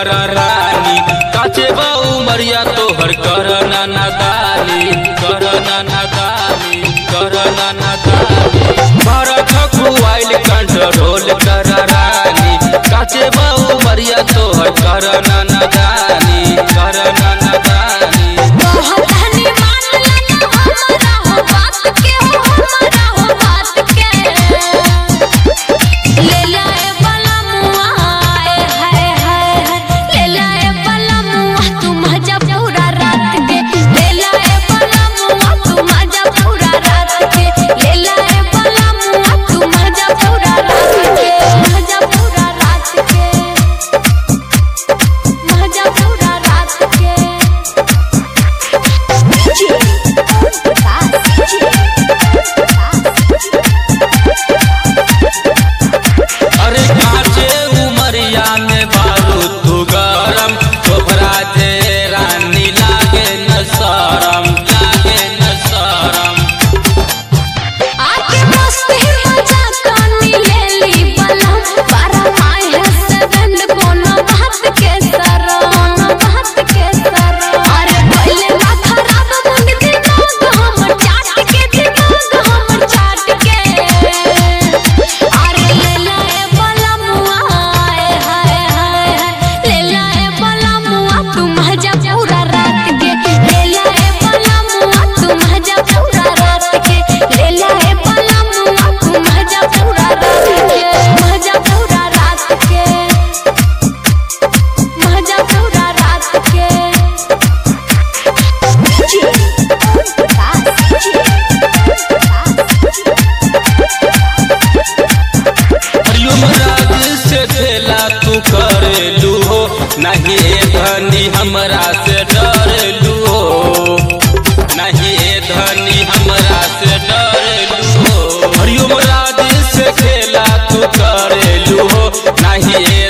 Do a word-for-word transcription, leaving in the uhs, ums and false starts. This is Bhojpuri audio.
कर रानी काचे बा उमरिया तोहर कर नादानी कर नादानी कर नादानी भरत खुआइल कंट्रोल कर रानी काचे बा उमरिया तोहर कर नादानी कर नादानी करेलू हो नहीं धनी हमरा से डरेलू हो नहीं धनी हमरा से डरेलू हो हरिओम राज से खेला तू करेलू हो नहीं